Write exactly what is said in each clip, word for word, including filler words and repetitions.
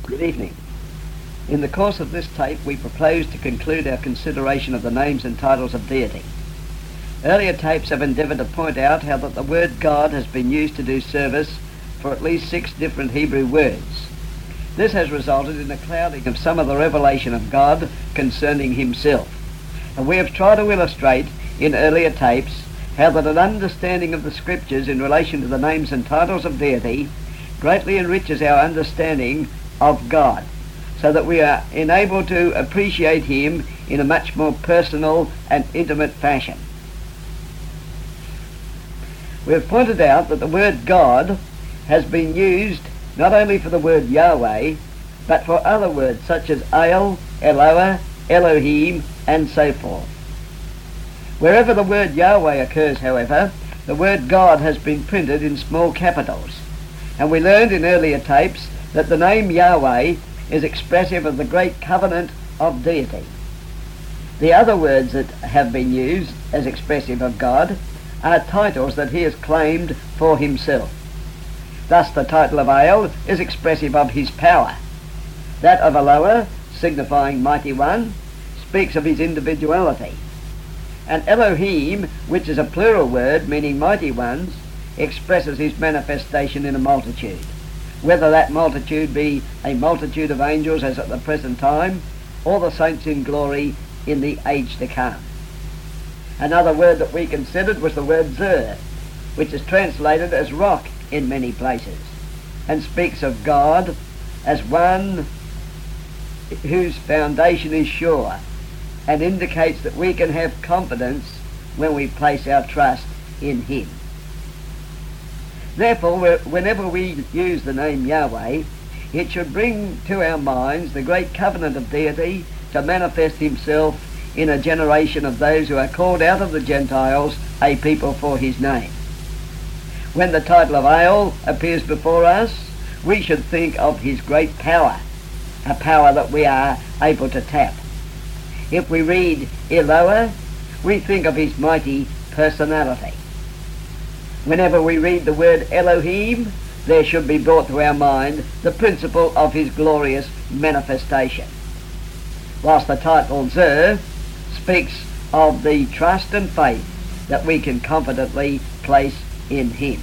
Good evening. In the course of this tape, we propose to conclude our consideration of the names and titles of deity. Earlier tapes have endeavoured to point out how that the word God has been used to do service for at least six different Hebrew words. This has resulted in a clouding of some of the revelation of God concerning himself. And we have tried to illustrate in earlier tapes how that an understanding of the scriptures in relation to the names and titles of deity greatly enriches our understanding of God, so that we are enabled to appreciate him in a much more personal and intimate fashion. We have pointed out that the word God has been used not only for the word Yahweh, but for other words such as El, Eloah, Elohim, and so forth. Wherever the word Yahweh occurs, however, the word God has been printed in small capitals. And we learned in earlier tapes that the name Yahweh is expressive of the great covenant of deity. The other words that have been used as expressive of God are titles that he has claimed for himself. Thus the title of El is expressive of his power. That of Eloah, signifying mighty one, speaks of his individuality. And Elohim, which is a plural word meaning mighty ones, expresses his manifestation in a multitude, whether that multitude be a multitude of angels as at the present time, or the saints in glory in the age to come. Another word that we considered was the word Zer, which is translated as rock in many places, and speaks of God as one whose foundation is sure, and indicates that we can have confidence when we place our trust in him. Therefore, whenever we use the name Yahweh, it should bring to our minds the great covenant of deity to manifest himself in a generation of those who are called out of the Gentiles, a people for his name. When the title of El appears before us, we should think of his great power, a power that we are able to tap. If we read Eloah, we think of his mighty personality. Whenever we read the word Elohim, there should be brought to our mind the principle of his glorious manifestation. Whilst the title Zer speaks of the trust and faith that we can confidently place in him.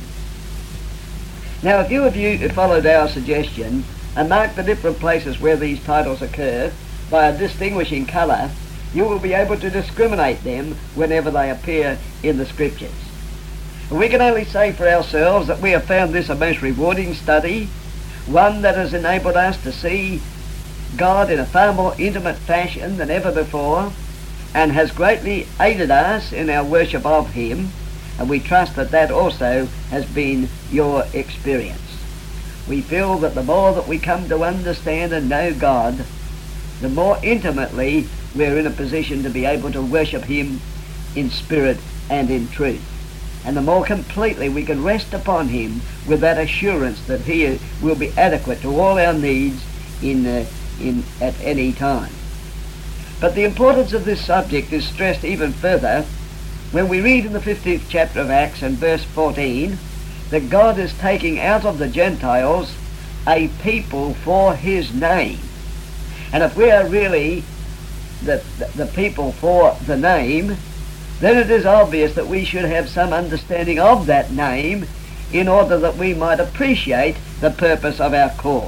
Now, if you of you followed our suggestion and marked the different places where these titles occur by a distinguishing colour, you will be able to discriminate them whenever they appear in the scriptures. We can only say for ourselves that we have found this a most rewarding study, one that has enabled us to see God in a far more intimate fashion than ever before, and has greatly aided us in our worship of him, and we trust that that also has been your experience. We feel that the more that we come to understand and know God, the more intimately we're in a position to be able to worship him in spirit and in truth. And the more completely we can rest upon him with that assurance that he will be adequate to all our needs in, uh, in at any time. But the importance of this subject is stressed even further when we read in the fifteenth chapter of Acts and verse fourteen that God is taking out of the Gentiles a people for his name. And if we are really the, the, the people for the name, then it is obvious that we should have some understanding of that name in order that we might appreciate the purpose of our call.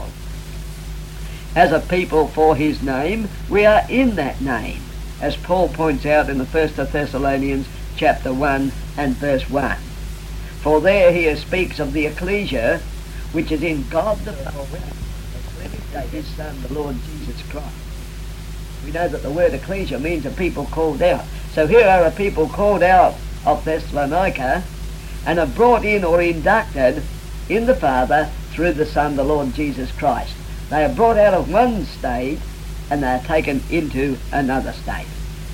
As a people for his name, we are in that name, as Paul points out in the First Thessalonians chapter one and verse one. For there he speaks of the ecclesia, which is in God the Father, his Son, the Lord Jesus Christ. We know that the word ecclesia means a people called out. So here are a people called out of Thessalonica and are brought in or inducted in the Father through the Son, the Lord Jesus Christ. They are brought out of one state and they are taken into another state.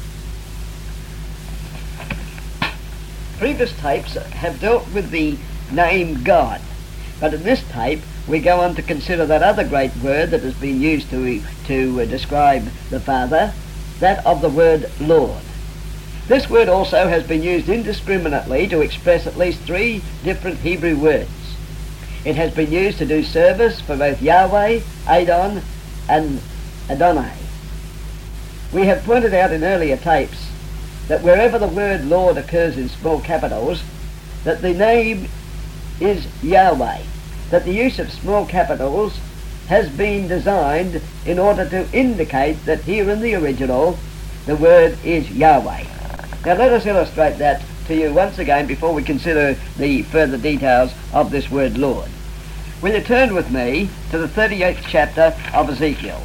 Previous tapes have dealt with the name God, but in this tape we go on to consider that other great word that has been used to, to uh, describe the Father, that of the word Lord. This word also has been used indiscriminately to express at least three different Hebrew words. It has been used to do service for both Yahweh, Adon, and Adonai. We have pointed out in earlier tapes that wherever the word Lord occurs in small capitals, that the name is Yahweh, that the use of small capitals has been designed in order to indicate that here in the original the word is Yahweh. Now let us illustrate that to you once again before we consider the further details of this word Lord. Will you turn with me to the thirty-eighth chapter of Ezekiel?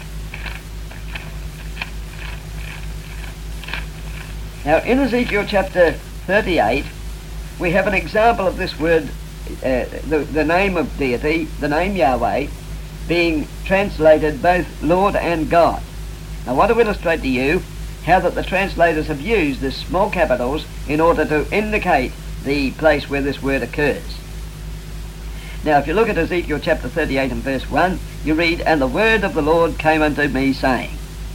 Now in Ezekiel chapter thirty-eight we have an example of this word, uh, the, the name of deity, the name Yahweh, being translated both Lord and God. I want to illustrate to you how that the translators have used the small capitals in order to indicate the place where this word occurs. Now if you look at Ezekiel chapter thirty-eight and verse one, you read, "And the word of the Lord came unto me, saying."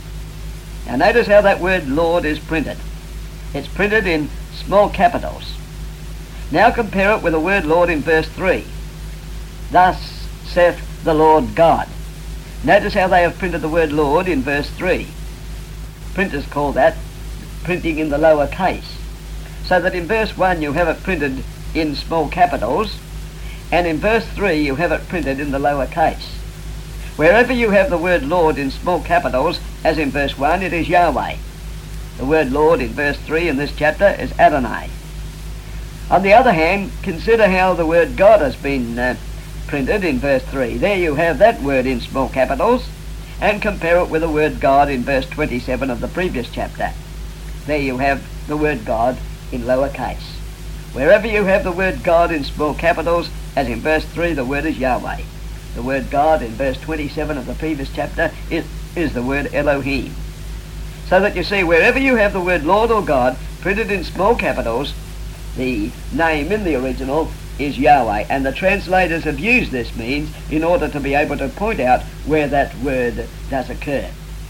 Now notice how that word Lord is printed. It's printed in small capitals. Now compare it with the word Lord in verse three. "Thus saith the Lord God." Notice how they have printed the word Lord in verse three. Printers call that printing in the lower case. So that in verse one you have it printed in small capitals, and in verse three you have it printed in the lower case. Wherever you have the word Lord in small capitals, as in verse one, it is Yahweh. The word Lord in verse three in this chapter is Adonai. On the other hand, consider how the word God has been uh, printed in verse three. There you have that word in small capitals, and compare it with the word God in verse twenty-seven of the previous chapter. There you have the word God in lower case. Wherever you have the word God in small capitals, as in verse three, the word is Yahweh. The word God in verse twenty-seven of the previous chapter is, is the word Elohim. So that you see, wherever you have the word Lord or God printed in small capitals, the name in the original is Yahweh, and the translators have used this means in order to be able to point out where that word does occur.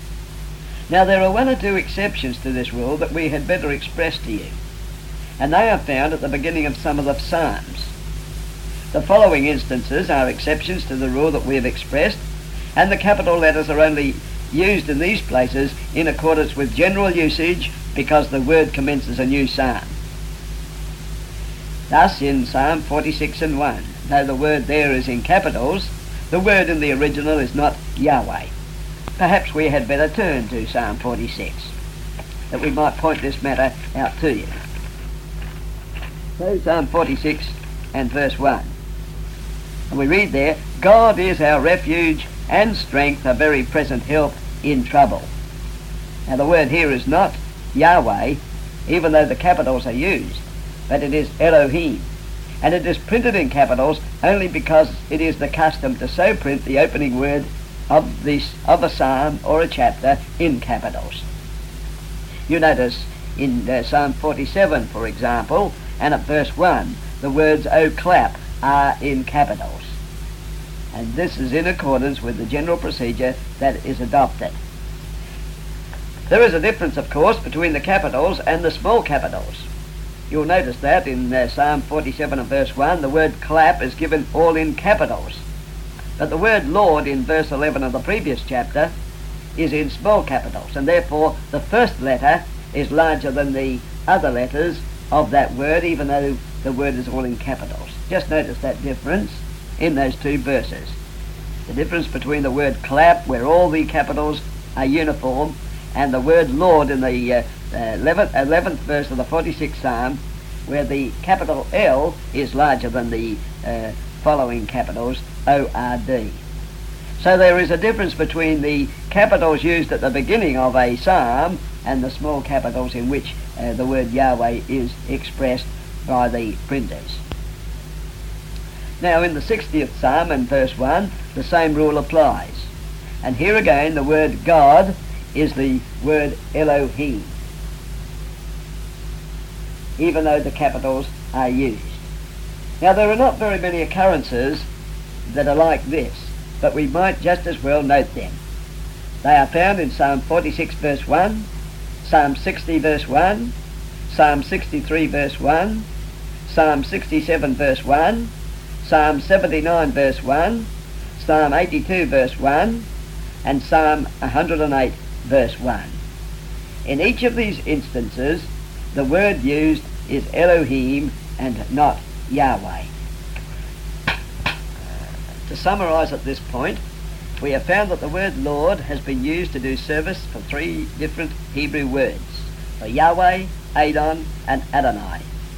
Now there are one or two exceptions to this rule that we had better express to you, and they are found at the beginning of some of the Psalms. The following instances are exceptions to the rule that we have expressed, and the capital letters are only used in these places in accordance with general usage because the word commences a new psalm. Thus in Psalm forty-six and one, though the word there is in capitals, the word in the original is not Yahweh. Perhaps we had better turn to Psalm forty-six, that we might point this matter out to you. So Psalm forty-six and verse one. And we read there, "God is our refuge and strength, a very present help in trouble." Now the word here is not Yahweh, even though the capitals are used, but it is Elohim. And it is printed in capitals only because it is the custom to so print the opening word of this of a psalm or a chapter in capitals. You notice in uh, Psalm forty-seven, for example, and at verse one, the words "O clap" are in capitals. And this is in accordance with the general procedure that is adopted. There is a difference, of course, between the capitals and the small capitals. You'll notice that in uh, Psalm forty-seven and verse one, the word clap is given all in capitals. But the word Lord in verse eleven of the previous chapter is in small capitals, and therefore the first letter is larger than the other letters of that word, even though the word is all in capitals. Just notice that difference in those two verses. The difference between the word clap, where all the capitals are uniform, and the word Lord in the uh, eleventh, eleventh verse of the forty-sixth Psalm, where the capital L is larger than the uh, following capitals, O R D. So there is a difference between the capitals used at the beginning of a psalm and the small capitals in which uh, the word Yahweh is expressed by the printers. Now in the sixtieth Psalm and verse one, the same rule applies. And here again the word God is the word Elohim, even though the capitals are used. Now there are not very many occurrences that are like this, but we might just as well note them. They are found in Psalm forty-six verse one, Psalm sixty verse one, Psalm sixty-three verse one, Psalm sixty-seven verse one, Psalm seventy-nine verse one, Psalm eighty-two verse one, and Psalm one hundred eight verse one. In each of these instances, the word used is Elohim and not Yahweh. To summarise at this point, we have found that the word Lord has been used to do service for three different Hebrew words, for Yahweh, Adon, and Adonai.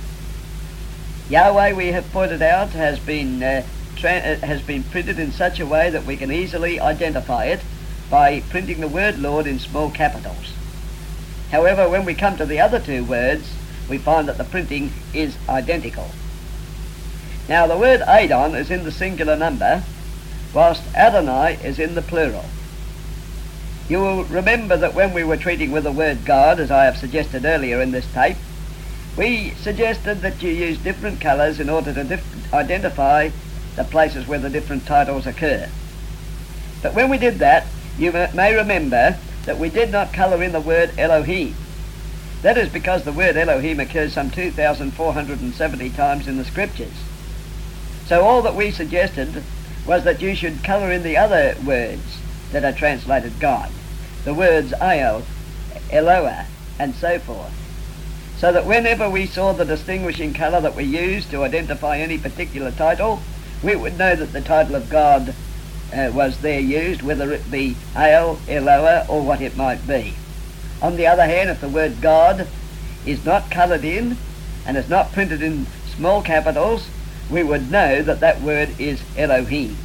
Yahweh, we have pointed out, has been uh, tra- uh, has been printed in such a way that we can easily identify it by printing the word Lord in small capitals. However, when we come to the other two words, we find that the printing is identical. Now, the word Adon is in the singular number, whilst Adonai is in the plural. You will remember that when we were treating with the word God, as I have suggested earlier in this tape, we suggested that you use different colours in order to dif- identify the places where the different titles occur. But when we did that, you may remember that we did not colour in the word Elohim. That is because the word Elohim occurs some two thousand four hundred seventy times in the Scriptures. So all that we suggested was that you should colour in the other words that are translated God, the words Ael, Eloah, and so forth, so that whenever we saw the distinguishing colour that we used to identify any particular title, we would know that the title of God uh, was there used, whether it be Ael, Eloah, or what it might be. On the other hand, if the word God is not coloured in and is not printed in small capitals, we would know that that word is Elohim.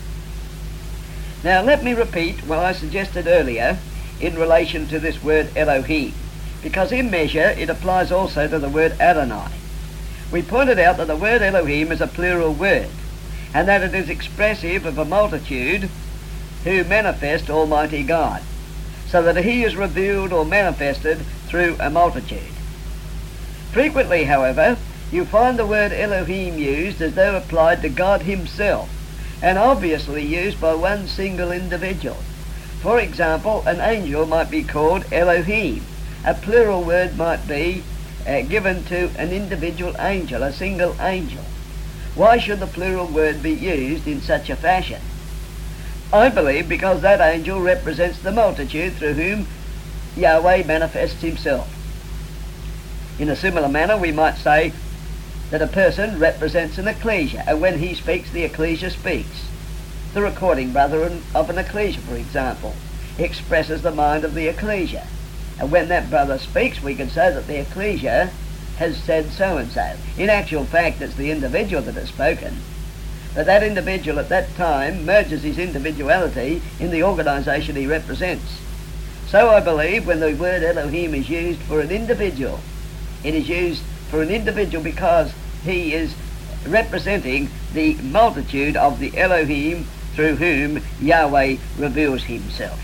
Now let me repeat what I suggested earlier in relation to this word Elohim, because in measure it applies also to the word Adonai. We pointed out that the word Elohim is a plural word, and that it is expressive of a multitude who manifest Almighty God, so that he is revealed or manifested through a multitude. Frequently, however, you find the word Elohim used as though applied to God himself, and obviously used by one single individual. For example, an angel might be called Elohim. A plural word might be uh, given to an individual angel, a single angel. Why should the plural word be used in such a fashion? I believe because that angel represents the multitude through whom Yahweh manifests himself. In a similar manner, we might say that a person represents an ecclesia, and when he speaks, the ecclesia speaks. The recording brother of an ecclesia, for example, expresses the mind of the ecclesia, and when that brother speaks, we can say that the ecclesia has said so-and-so. In actual fact, it's the individual that has spoken, but that individual at that time merges his individuality in the organisation he represents. So I believe when the word Elohim is used for an individual, it is used for an individual because he is representing the multitude of the Elohim through whom Yahweh reveals himself.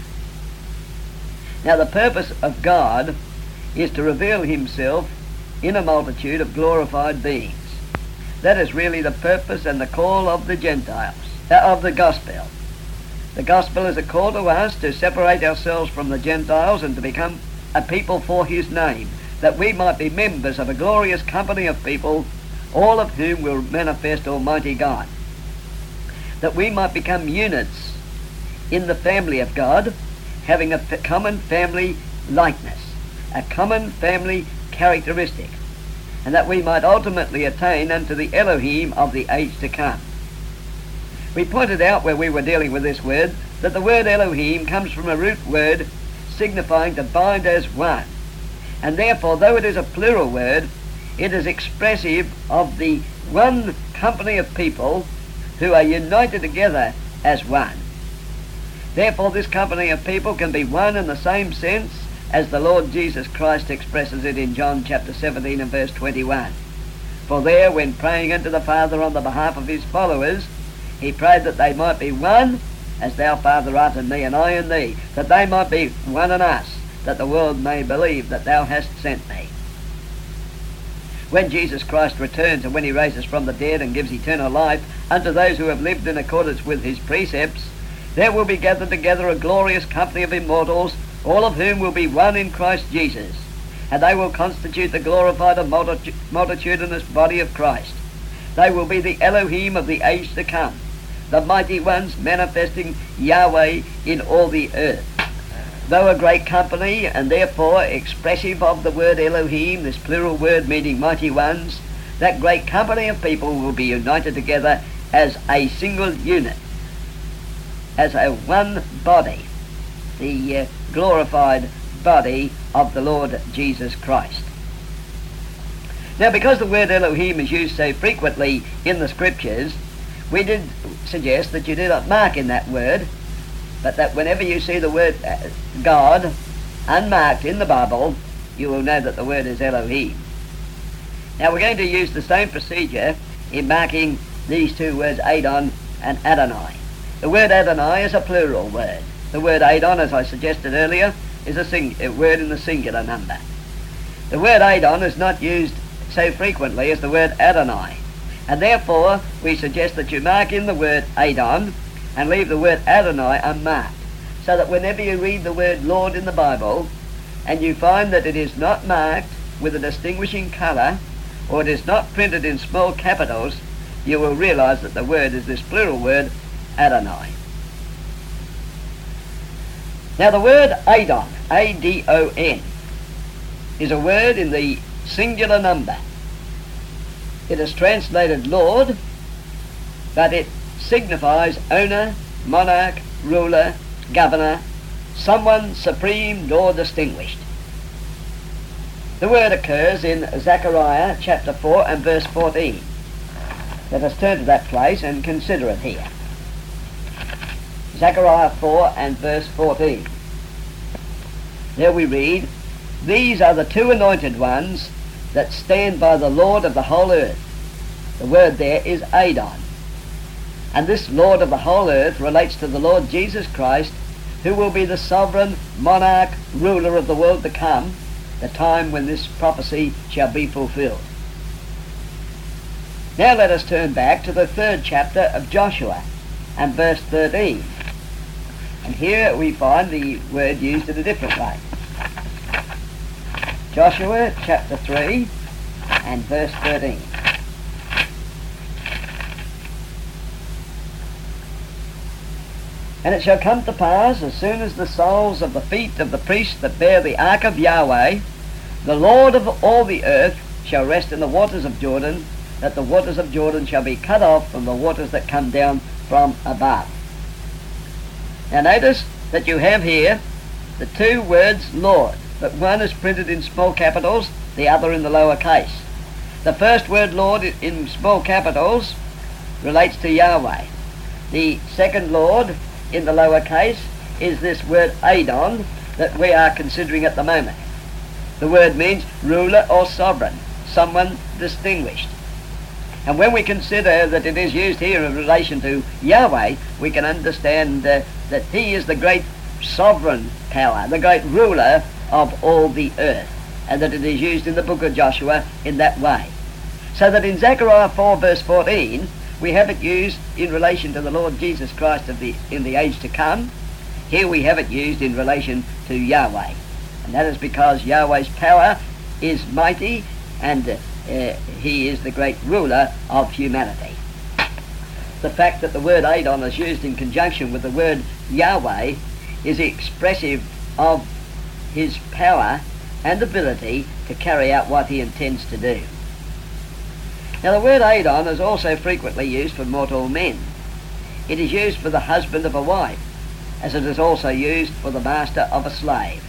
Now the purpose of God is to reveal himself in a multitude of glorified beings. That is really the purpose and the call of the Gentiles, uh, of the gospel. The gospel is a call to us to separate ourselves from the Gentiles and to become a people for his name, that we might be members of a glorious company of people, all of whom will manifest Almighty God. That we might become units in the family of God, having a f- common family likeness, a common family characteristic, and that we might ultimately attain unto the Elohim of the age to come. We pointed out where we were dealing with this word that the word Elohim comes from a root word signifying to bind as one, and therefore, though it is a plural word, it is expressive of the one company of people who are united together as one. Therefore, this company of people can be one in the same sense as the Lord Jesus Christ expresses it in John chapter seventeen and verse twenty-one. For there, when praying unto the Father on the behalf of his followers, he prayed that they might be one, as thou, Father, art in me, and I in thee, that they might be one in us, that the world may believe that thou hast sent me. When Jesus Christ returns, and when he raises from the dead and gives eternal life unto those who have lived in accordance with his precepts, there will be gathered together a glorious company of immortals, all of whom will be one in Christ Jesus, and they will constitute the glorified and multi- multitudinous body of Christ. They will be the Elohim of the age to come, the mighty ones manifesting Yahweh in all the earth. Though a great company, and therefore expressive of the word Elohim, this plural word meaning mighty ones, that great company of people will be united together as a single unit, as a one body, the uh, glorified body of the Lord Jesus Christ. Now, because the word Elohim is used so frequently in the Scriptures, we did suggest that you do not mark in that word, but that whenever you see the word uh, God unmarked in the Bible, you will know that the word is Elohim. Now, we're going to use the same procedure in marking these two words, Adon and Adonai. The word Adonai is a plural word. The word Adon, as I suggested earlier, is a, sing- a word in the singular number. The word Adon is not used so frequently as the word Adonai, and therefore we suggest that you mark in the word Adon and leave the word Adonai unmarked, so that whenever you read the word Lord in the Bible and you find that it is not marked with a distinguishing colour, or it is not printed in small capitals, you will realize that the word is this plural word Adonai. Now, the word Adon, A D O N, is a word in the singular number. It is translated Lord, but it signifies owner, monarch, ruler, governor, someone supreme or distinguished. The word occurs in Zechariah chapter four and verse fourteen. Let us turn to that place and consider it here. Zechariah four and verse fourteen. There we read, "These are the two anointed ones that stand by the Lord of the whole earth." The word there is Adon. And this Lord of the whole earth relates to the Lord Jesus Christ, who will be the sovereign monarch, ruler of the world to come, the time when this prophecy shall be fulfilled. Now let us turn back to the third chapter of Joshua and verse thirteen. And here we find the word used in a different way. Joshua chapter three and verse thirteen. "And it shall come to pass, as soon as the soles of the feet of the priests that bear the ark of Yahweh, the Lord of all the earth, shall rest in the waters of Jordan, that the waters of Jordan shall be cut off from the waters that come down from above." Now notice that you have here the two words Lord, but one is printed in small capitals, the other in the lower case. The first word Lord in small capitals relates to Yahweh. The second Lord in the lower case is this word Adon that we are considering at the moment. The word means ruler or sovereign, someone distinguished. And when we consider that it is used here in relation to Yahweh, we can understand uh, that he is the great sovereign power, the great ruler of all the earth, and that it is used in the book of Joshua in that way. So that in Zechariah four verse fourteen, we have it used in relation to the Lord Jesus Christ of the, in the age to come. Here we have it used in relation to Yahweh. And that is because Yahweh's power is mighty, and uh, uh, he is the great ruler of humanity. The fact that the word Adon is used in conjunction with the word Yahweh is expressive of his power and ability to carry out what he intends to do. Now, the word Adon is also frequently used for mortal men. It is used for the husband of a wife, as it is also used for the master of a slave.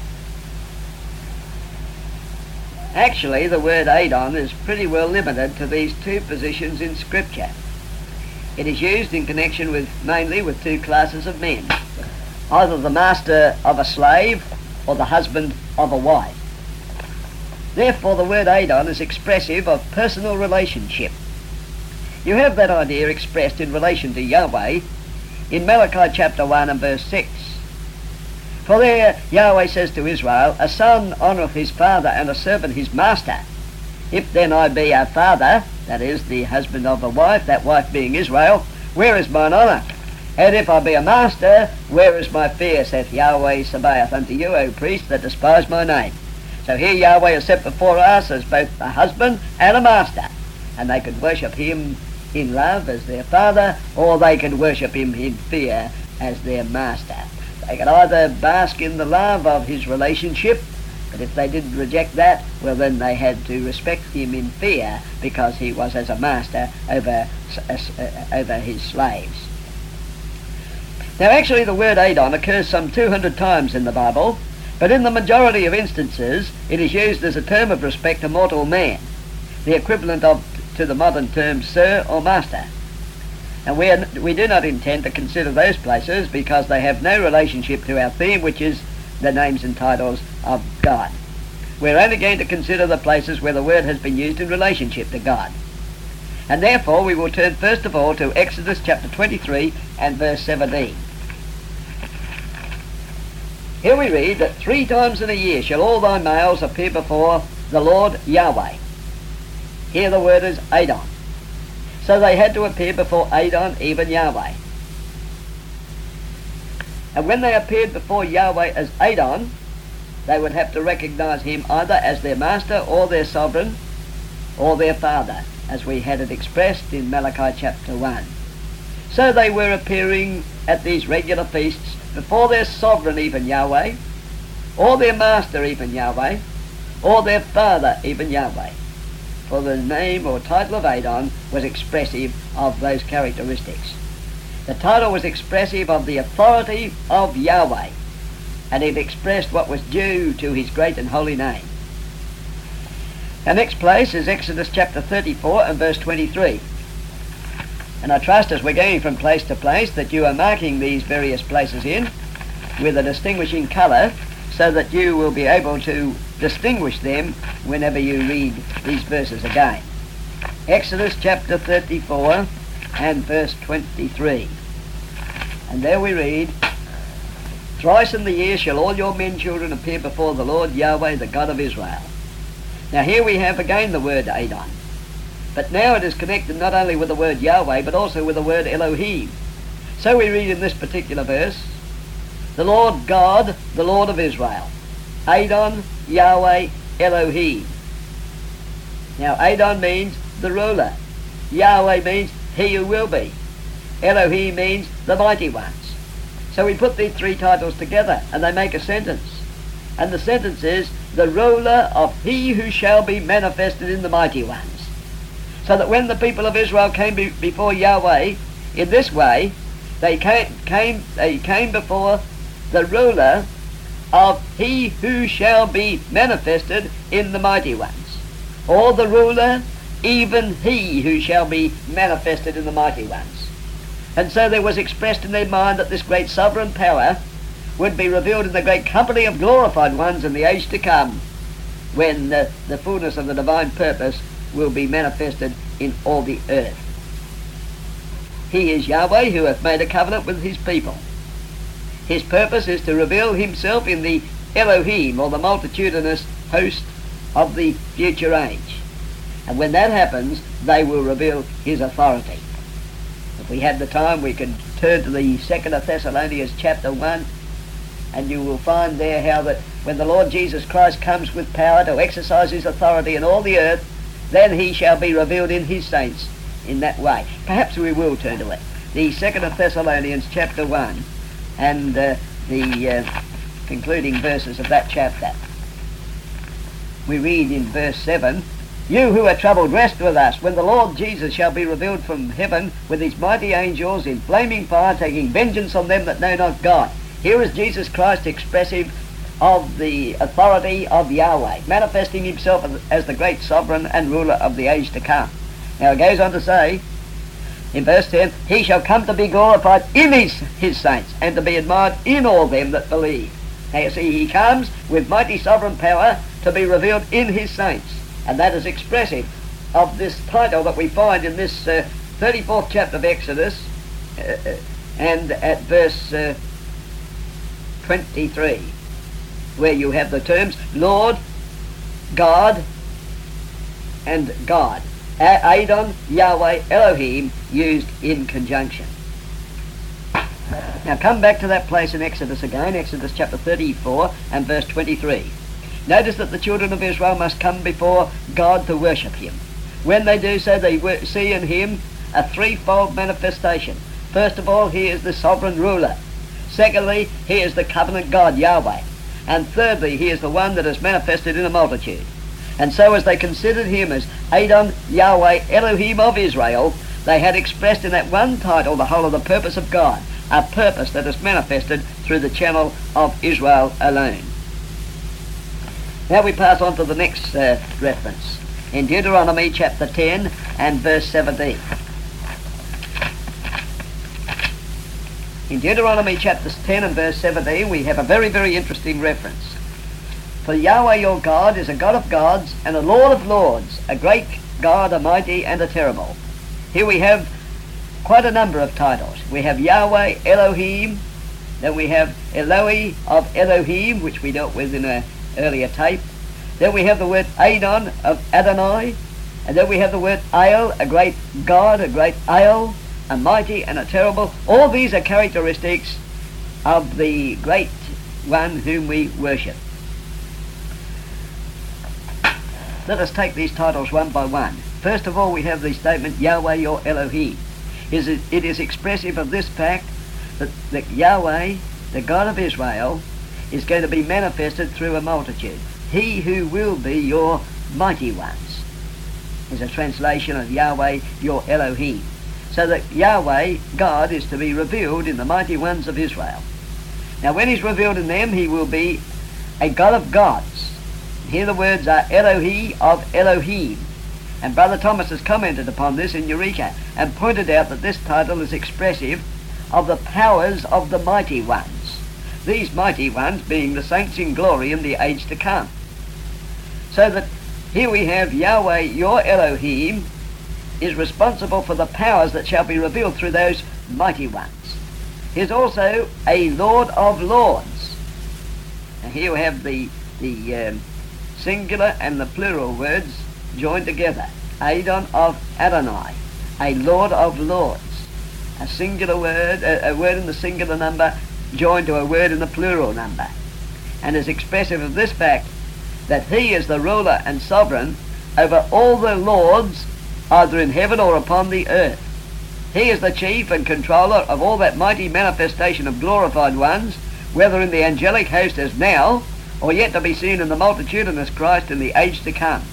Actually, the word Adon is pretty well limited to these two positions in Scripture. It is used in connection with, mainly with two classes of men, either the master of a slave or the husband of a wife. Therefore, the word Adon is expressive of personal relationship. You have that idea expressed in relation to Yahweh in Malachi chapter one and verse six. For there Yahweh says to Israel, "A son honoureth his father, and a servant his master. If then I be a father," that is, the husband of a wife, that wife being Israel, "where is mine honour? And if I be a master, where is my fear, saith Yahweh Sabaoth unto you, O priests that despise my name?" So here Yahweh is set before us as both a husband and a master, and they could worship him in love as their father, or they could worship him in fear as their master. They could either bask in the love of his relationship, but if they did reject that, well, then they had to respect him in fear, because he was as a master over, uh, over his slaves. Now actually the word Adon occurs some two hundred times in the Bible, but in the majority of instances it is used as a term of respect to mortal man, the equivalent of to the modern term sir or master. And we, are, we do not intend to consider those places because they have no relationship to our theme, which is the names and titles of God. We're only going to consider the places where the word has been used in relationship to God. And therefore we will turn first of all to Exodus chapter twenty-three and verse seventeen. Here we read that three times in a year shall all thy males appear before the Lord Yahweh. Here the word is Adon. So they had to appear before Adon, even Yahweh. And when they appeared before Yahweh as Adon, they would have to recognize him either as their master or their sovereign or their father, as we had it expressed in Malachi chapter one. So they were appearing at these regular feasts before their sovereign, even Yahweh, or their master, even Yahweh, or their father, even Yahweh. For the name or title of Adon was expressive of those characteristics. The title was expressive of the authority of Yahweh, and it expressed what was due to his great and holy name. Our next place is Exodus chapter thirty-four and verse twenty-three. And I trust as we're going from place to place that you are marking these various places in with a distinguishing colour, so that you will be able to distinguish them whenever you read these verses again. Exodus chapter thirty-four and verse twenty-three. And there we read, thrice in the year shall all your men children appear before the Lord Yahweh, the God of Israel. Now here we have again the word Adon. But now it is connected not only with the word Yahweh, but also with the word Elohim. So we read in this particular verse, the Lord God, the Lord of Israel. Adon, Yahweh, Elohim. Now Adon means the ruler. Yahweh means he who will be. Elohim means the mighty ones. So we put these three titles together and they make a sentence. And the sentence is, the ruler of he who shall be manifested in the mighty ones. So that when the people of Israel came be- before Yahweh in this way, they came, came, they came before the ruler of he who shall be manifested in the mighty ones. Or the ruler, even he who shall be manifested in the mighty ones. And so there was expressed in their mind that this great sovereign power would be revealed in the great company of glorified ones in the age to come, when the, the fullness of the divine purpose will be manifested in all the earth. He is Yahweh who hath made a covenant with his people. His purpose is to reveal himself in the Elohim, or the multitudinous host of the future age. And when that happens, they will reveal his authority. If we had the time, we could turn to the second of Thessalonians chapter one, and you will find there how that when the Lord Jesus Christ comes with power to exercise his authority in all the earth, then he shall be revealed in his saints in that way. Perhaps we will turn to it. The second of Thessalonians chapter one and uh, the uh, concluding verses of that chapter. We read in verse seven, you who are troubled, rest with us, when the Lord Jesus shall be revealed from heaven with his mighty angels in flaming fire, taking vengeance on them that know not God. Here is Jesus Christ expressive of the authority of Yahweh, manifesting himself as the great sovereign and ruler of the age to come. Now it goes on to say, in verse ten, he shall come to be glorified in his, his saints, and to be admired in all them that believe. Now you see, he comes with mighty sovereign power to be revealed in his saints. And that is expressive of this title that we find in this uh, thirty-fourth chapter of Exodus, uh, and at verse uh, twenty-three, where you have the terms Lord, God, and God. Adon, Yahweh, Elohim, used in conjunction. Now come back to that place in Exodus again, Exodus chapter thirty-four and verse twenty-three. Notice that the children of Israel must come before God to worship him. When they do so, they see in him a threefold manifestation. First of all, he is the sovereign ruler. Secondly, he is the covenant God, Yahweh. And thirdly, he is the one that is manifested in a multitude. And so as they considered him as Adon, Yahweh, Elohim of Israel, they had expressed in that one title the whole of the purpose of God, a purpose that is manifested through the channel of Israel alone. Now we pass on to the next uh, reference, in Deuteronomy chapter ten and verse seventeen. In Deuteronomy chapter ten and verse seventeen, we have a very, very interesting reference. For Yahweh your God is a God of gods and a Lord of lords, a great God, a mighty and a terrible. Here we have quite a number of titles. We have Yahweh, Elohim, then we have Eloi of Elohim, which we dealt with in an earlier tape. Then we have the word Adon of Adonai, and then we have the word Ael, a great God, a great Ael, a mighty and a terrible. All these are characteristics of the great one whom we worship. Let us take these titles one by one. First of all, we have the statement, Yahweh your Elohim. It is expressive of this fact that, that Yahweh, the God of Israel, is going to be manifested through a multitude. He who will be your mighty ones is a translation of Yahweh your Elohim. So that Yahweh, God, is to be revealed in the mighty ones of Israel. Now when he's revealed in them, he will be a God of gods. Here the words are Elohi of Elohim. And Brother Thomas has commented upon this in Eureka and pointed out that this title is expressive of the powers of the mighty ones. These mighty ones being the saints in glory in the age to come. So that here we have Yahweh, your Elohim, is responsible for the powers that shall be revealed through those mighty ones. He is also a Lord of lords. And here we have the, the um, singular and the plural words joined together. Adon of Adonai, a Lord of lords. A singular word, a, a word in the singular number joined to a word in the plural number. And is expressive of this fact that he is the ruler and sovereign over all the lords either in heaven or upon the earth. He is the chief and controller of all that mighty manifestation of glorified ones, whether in the angelic host as now, or yet to be seen in the multitudinous Christ in the age to come.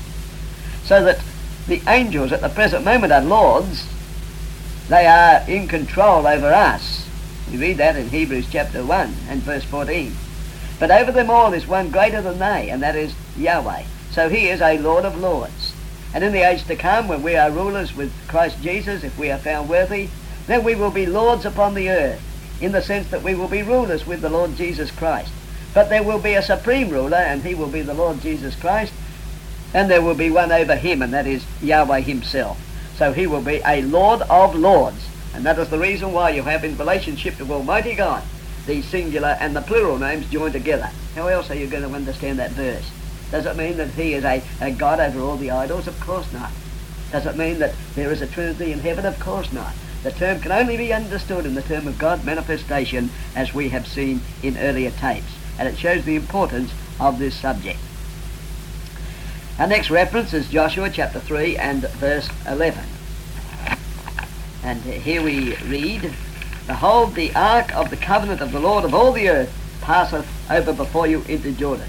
So that the angels at the present moment are lords. They are in control over us. We read that in Hebrews chapter one and verse fourteen. But over them all is one greater than they, and that is Yahweh. So he is a Lord of lords. And in the age to come, when we are rulers with Christ Jesus, if we are found worthy, then we will be lords upon the earth, in the sense that we will be rulers with the Lord Jesus Christ. But there will be a supreme ruler, and he will be the Lord Jesus Christ, and there will be one over him, and that is Yahweh himself. So he will be a Lord of lords. And that is the reason why you have in relationship to Almighty God the singular and the plural names joined together. How else are you going to understand that verse? Does it mean that he is a, a God over all the idols? Of course not. Does it mean that there is a Trinity in heaven? Of course not. The term can only be understood in the term of God manifestation, as we have seen in earlier tapes. And it shows the importance of this subject. Our next reference is Joshua chapter three and verse eleven. And here we read, Behold, the ark of the covenant of the Lord of all the earth passeth over before you into Jordan.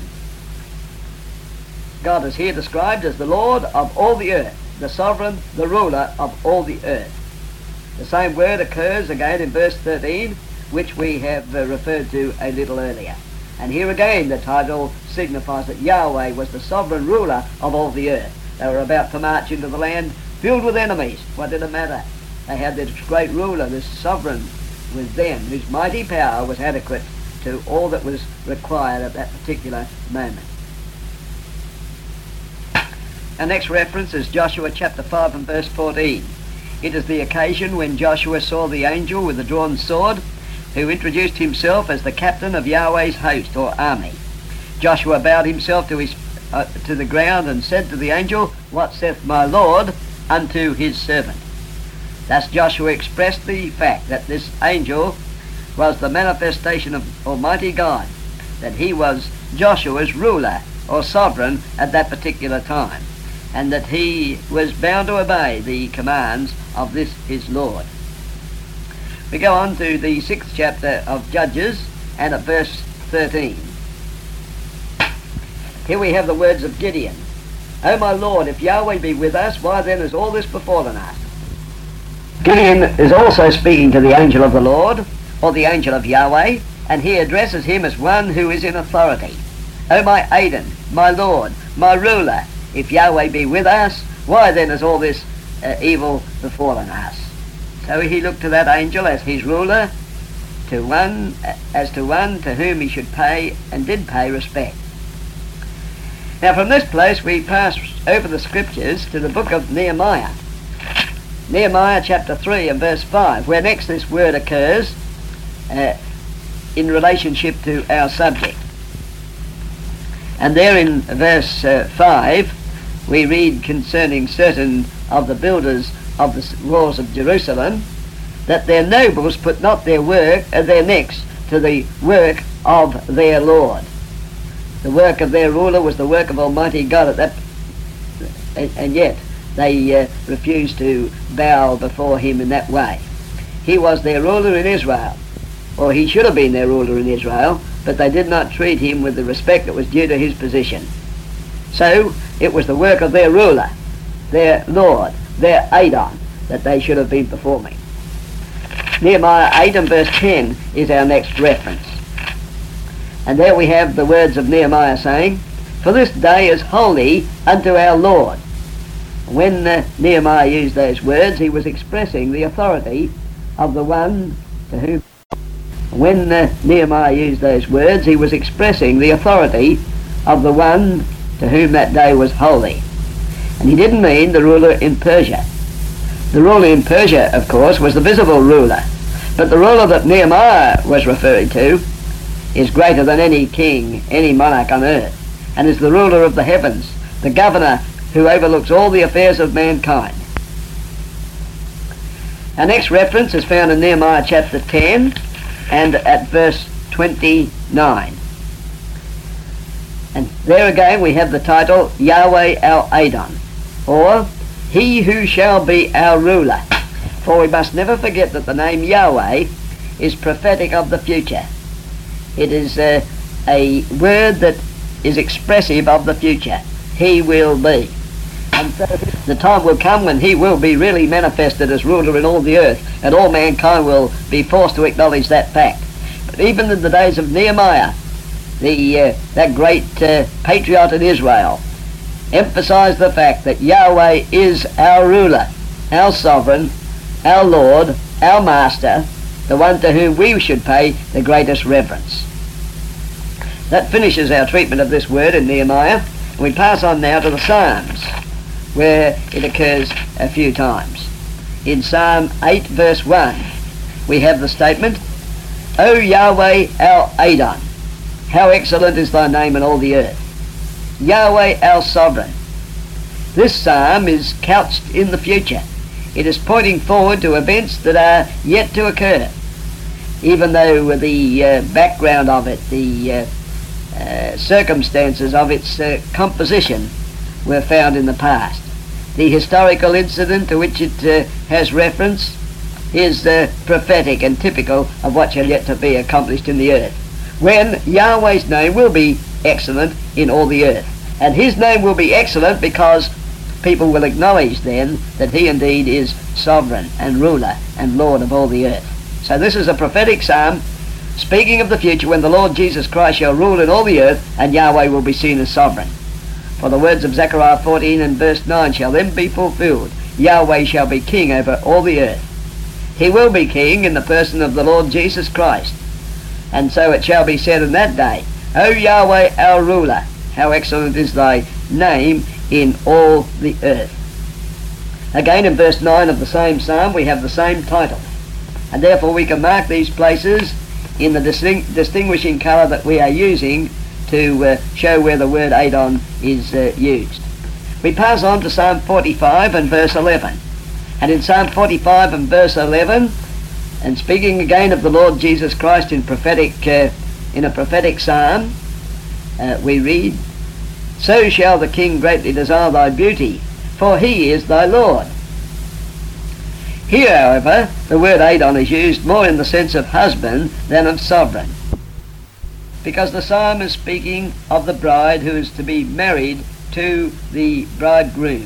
God is here described as the Lord of all the earth, the sovereign, the ruler of all the earth. The same word occurs again in verse thirteen, which we have uh, referred to a little earlier. And here again the title signifies that Yahweh was the sovereign ruler of all the earth. They were about to march into the land filled with enemies. What did it matter? They had this great ruler, this sovereign with them, whose mighty power was adequate to all that was required at that particular moment. Our next reference is Joshua chapter five and verse fourteen. It is the occasion when Joshua saw the angel with the drawn sword, who introduced himself as the captain of Yahweh's host or army. Joshua bowed himself to his uh, to the ground and said to the angel, What saith my Lord unto his servant? Thus Joshua expressed the fact that this angel was the manifestation of Almighty God, that he was Joshua's ruler or sovereign at that particular time. and that he was bound to obey the commands of this his Lord. We go on to the sixth chapter of Judges, and at verse thirteen. Here we have the words of Gideon. O my Lord, if Yahweh be with us, why then is all this befallen us? Gideon is also speaking to the angel of the Lord, or the angel of Yahweh, and he addresses him as one who is in authority. O my Adon, my Lord, my ruler, if Yahweh be with us, why then is all this uh, evil befallen us? So he looked to that angel as his ruler, to one as to one to whom he should pay and did pay respect. Now from this place we pass over the scriptures to the book of Nehemiah. Nehemiah chapter three and verse five, where next this word occurs uh, in relationship to our subject. And there in verse uh, five we read concerning certain of the builders of the walls of Jerusalem, that their nobles put not their work uh, their necks to the work of their Lord. The work of their ruler was the work of Almighty God at that, and, and yet they uh, refused to bow before him in that way. He was their ruler in Israel, or he should have been their ruler in Israel, but they did not treat him with the respect that was due to his position. So it was the work of their ruler, their Lord, their Adon, that they should have been performing. Nehemiah eight and verse ten is our next reference. And there we have the words of Nehemiah saying, For this day is holy unto our Lord. When uh, Nehemiah used those words, he was expressing the authority of the one to whom... When uh, Nehemiah used those words, he was expressing the authority of the one to whom that day was holy. And he didn't mean the ruler in Persia. The ruler in Persia, of course, was the visible ruler. But the ruler that Nehemiah was referring to is greater than any king, any monarch on earth, and is the ruler of the heavens, the governor who overlooks all the affairs of mankind. Our next reference is found in Nehemiah chapter ten and at verse twenty-nine. And there again we have the title, Yahweh our Adon, or He who shall be our ruler. For we must never forget that the name Yahweh is prophetic of the future. It is uh, a word that is expressive of the future. He will be. And so the time will come when he will be really manifested as ruler in all the earth, and all mankind will be forced to acknowledge that fact. But even in the days of Nehemiah, the uh, that great uh, patriot in Israel emphasized the fact that Yahweh is our ruler, our sovereign, our Lord, our master, the one to whom we should pay the greatest reverence. That finishes our treatment of this word in Nehemiah. We pass on now to the Psalms, where it occurs a few times. In Psalm eight verse one, we have the statement, O Yahweh our Adon, how excellent is thy name in all the earth. Yahweh our sovereign. This psalm is couched in the future. It is pointing forward to events that are yet to occur, even though the uh, background of it, the uh, uh, circumstances of its uh, composition were found in the past. The historical incident to which it uh, has reference is uh, prophetic and typical of what shall yet to be accomplished in the earth, when Yahweh's name will be excellent in all the earth. And his name will be excellent because people will acknowledge then that he indeed is sovereign and ruler and Lord of all the earth. So this is a prophetic psalm speaking of the future when the Lord Jesus Christ shall rule in all the earth and Yahweh will be seen as sovereign. For the words of Zechariah fourteen and verse nine shall then be fulfilled. Yahweh shall be king over all the earth. He will be king in the person of the Lord Jesus Christ. And so it shall be said in that day, O Yahweh our ruler, how excellent is thy name in all the earth. Again in verse nine of the same psalm we have the same title. And therefore we can mark these places in the disting- distinguishing colour that we are using to uh, show where the word Adon is uh, used. We pass on to Psalm forty-five and verse eleven. And in Psalm forty-five and verse eleven, and speaking again of the Lord Jesus Christ in prophetic, uh, in a prophetic psalm, uh, we read, So shall the king greatly desire thy beauty, for he is thy Lord. Here, however, the word Adon is used more in the sense of husband than of sovereign, because the psalm is speaking of the bride who is to be married to the bridegroom.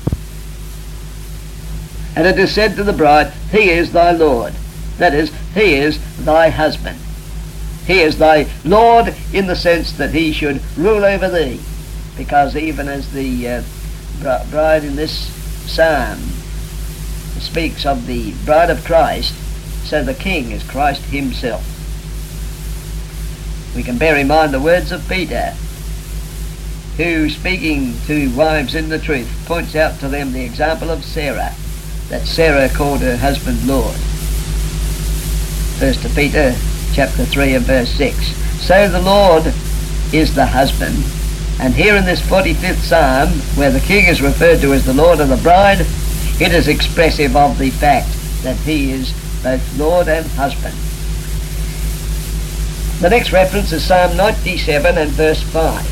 And it is said to the bride, he is thy Lord. That is, he is thy husband. He is thy Lord in the sense that he should rule over thee, because even as the uh, bride in this psalm speaks of the bride of Christ, so the king is Christ himself. We can bear in mind the words of Peter, who, speaking to wives in the truth, points out to them the example of Sarah, that Sarah called her husband Lord. First Peter chapter three and verse six. So the Lord is the husband, and here in this forty-fifth psalm, where the king is referred to as the Lord of the bride, it is expressive of the fact that he is both Lord and husband. The next reference is Psalm ninety-seven and verse five.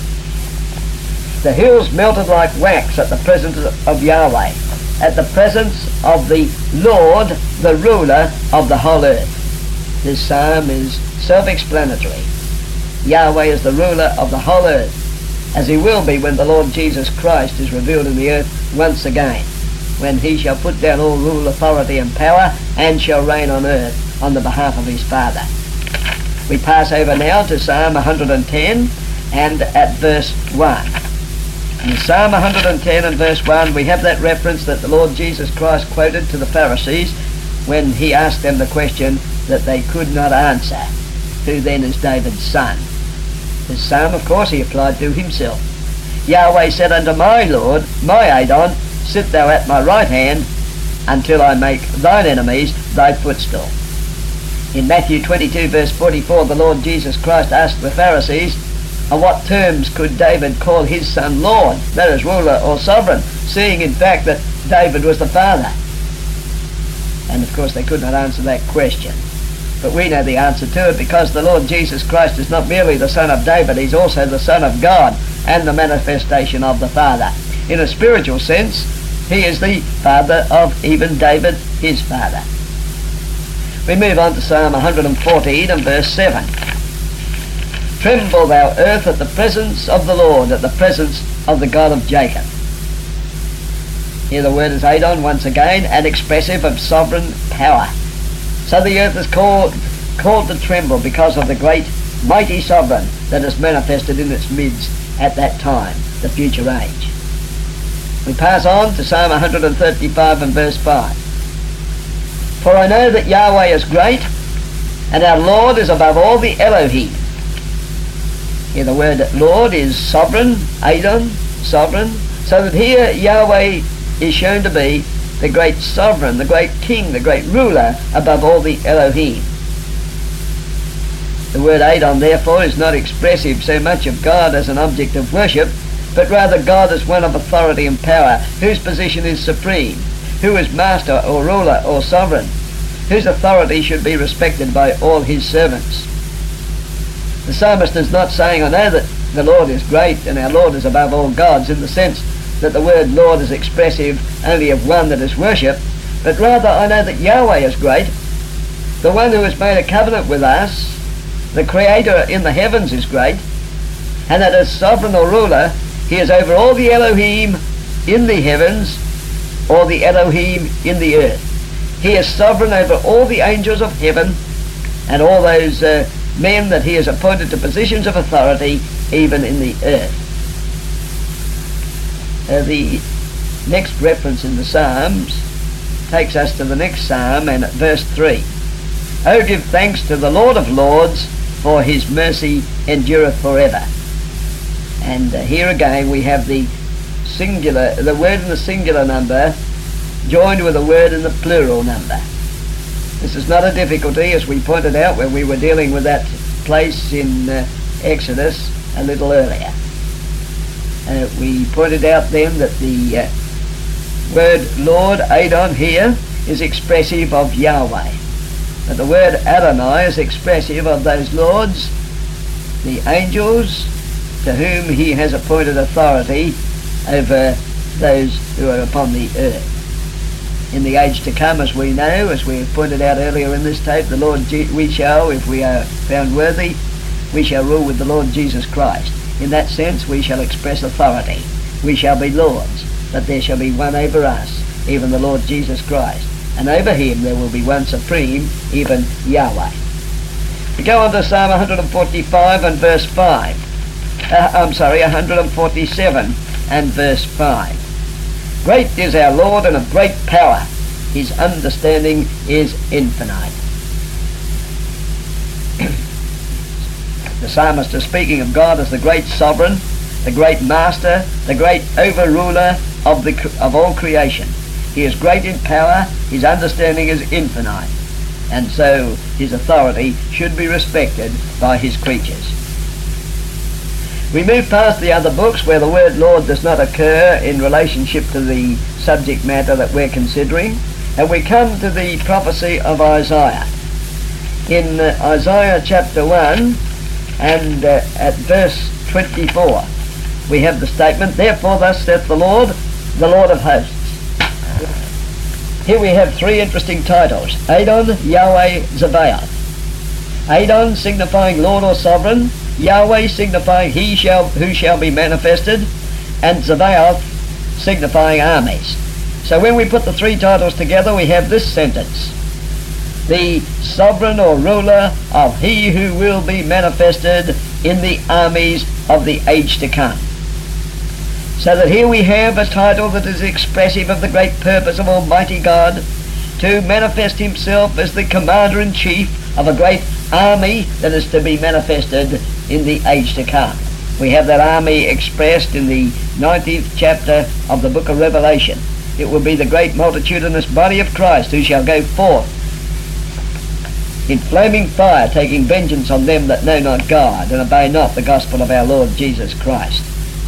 The hills melted like wax at the presence of Yahweh, at the presence of the Lord, the ruler of the whole earth. This psalm is self-explanatory. Yahweh is the ruler of the whole earth, as he will be when the Lord Jesus Christ is revealed in the earth once again, when he shall put down all rule, authority and power, and shall reign on earth on the behalf of his Father. We pass over now to Psalm one hundred ten and at verse one. In Psalm one hundred ten and verse one, we have that reference that the Lord Jesus Christ quoted to the Pharisees when he asked them the question that they could not answer. Who then is David's son? This psalm, of course, he applied to himself. Yahweh said unto my Lord, my Adon, sit thou at my right hand until I make thine enemies thy footstool. In Matthew twenty-two verse forty-four, the Lord Jesus Christ asked the Pharisees, on what terms could David call his son Lord, that is, ruler or sovereign, seeing in fact that David was the father? And of course they could not answer that question. But we know the answer to it, because the Lord Jesus Christ is not merely the son of David, he's also the Son of God and the manifestation of the Father. In a spiritual sense, he is the father of even David, his father. We move on to Psalm one hundred fourteen and verse seven. Tremble thou earth at the presence of the Lord, at the presence of the God of Jacob. Here the word is Adon once again, and expressive of sovereign power. So the earth is called, called to tremble because of the great mighty sovereign that is manifested in its midst at that time, the future age. We pass on to Psalm one hundred thirty-five and verse five. For I know that Yahweh is great, and our Lord is above all the Elohim. Here the word Lord is sovereign, Adon, sovereign, so that here Yahweh is shown to be the great sovereign, the great king, the great ruler above all the Elohim. The word Adon, therefore, is not expressive so much of God as an object of worship, but rather God as one of authority and power, whose position is supreme, who is master or ruler or sovereign, whose authority should be respected by all his servants. The psalmist is not saying, I know that the Lord is great and our Lord is above all gods, in the sense that the word Lord is expressive only of one that is worshipped, but rather I know that Yahweh is great, the one who has made a covenant with us, the Creator in the heavens is great, and that as sovereign or ruler, he is over all the Elohim in the heavens, or the Elohim in the earth. He is sovereign over all the angels of heaven, and all those uh, men that he has appointed to positions of authority, even in the earth. Uh, the next reference in the Psalms takes us to the next Psalm, and at verse three. Oh, give thanks to the Lord of Lords, for his mercy endureth forever. And uh, here again we have the singular, the word in the singular number joined with a word in the plural number. This is not a difficulty, as we pointed out when we were dealing with that place in uh, Exodus a little earlier. Uh, we pointed out then that the uh, word Lord, Adon, here is expressive of Yahweh. But the word Adonai is expressive of those lords, the angels, to whom he has appointed authority over those who are upon the earth. In the age to come, as we know, as we have pointed out earlier in this tape, the Lord Je- we shall, if we are found worthy, we shall rule with the Lord Jesus Christ. In that sense, we shall express authority. We shall be lords, but there shall be one over us, even the Lord Jesus Christ. And over him there will be one supreme, even Yahweh. We go on to Psalm one forty-five and verse five. Uh, I'm sorry, one forty-seven and verse five. Great is our Lord and of great power. His understanding is infinite. The psalmist is speaking of God as the great sovereign, the great master, the great overruler of, the, of all creation. He is great in power, his understanding is infinite, and so his authority should be respected by his creatures. We move past the other books where the word Lord does not occur in relationship to the subject matter that we're considering, and we come to the prophecy of Isaiah. In uh, Isaiah chapter one and uh, at verse twenty-four, we have the statement, "Therefore thus saith the Lord, the Lord of hosts." Here we have three interesting titles: Adon, Yahweh, Zebaoth. Adon signifying Lord or Sovereign, Yahweh signifying He shall who shall be manifested, and Zebaoth signifying armies. So when we put the three titles together, we have this sentence: the sovereign or ruler of He who will be manifested in the armies of the age to come. So that here we have a title that is expressive of the great purpose of Almighty God to manifest himself as the commander-in-chief of a great army that is to be manifested in the age to come. We have that army expressed in the nineteenth chapter of the book of Revelation. It will be the great multitudinous body of Christ who shall go forth in flaming fire, taking vengeance on them that know not God and obey not the gospel of our Lord Jesus Christ.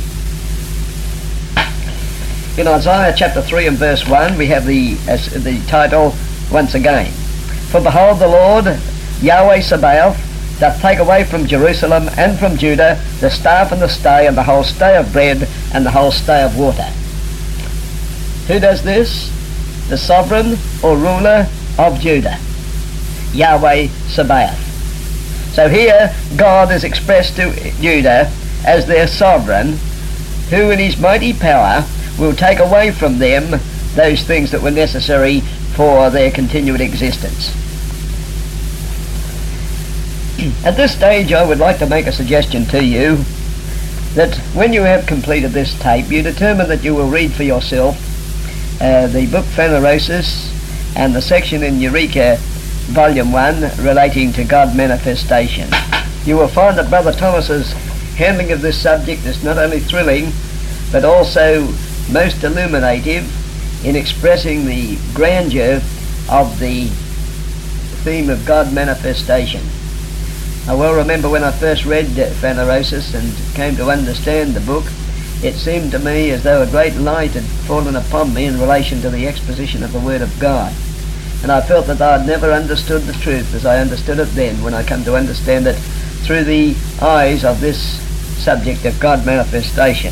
In Isaiah chapter three and verse one, we have the, as the title once again. For behold, the Lord, Yahweh Sabaoth, doth take away from Jerusalem and from Judah the staff and the stay and the whole stay of bread and the whole stay of water. Who does this? The sovereign or ruler of Judah, Yahweh Sabaoth. So here God is expressed to Judah as their sovereign, who in his mighty power will take away from them those things that were necessary for their continued existence. At this stage, I would like to make a suggestion to you that when you have completed this tape, you determine that you will read for yourself uh, the book Phanerosis and the section in Eureka Volume one relating to God Manifestation. You will find that Brother Thomas's handling of this subject is not only thrilling, but also most illuminative in expressing the grandeur of the theme of God Manifestation. I well remember when I first read Phanerosis and came to understand the book, it seemed to me as though a great light had fallen upon me in relation to the exposition of the Word of God. And I felt that I had never understood the truth as I understood it then, when I come to understand it through the eyes of this subject of God Manifestation.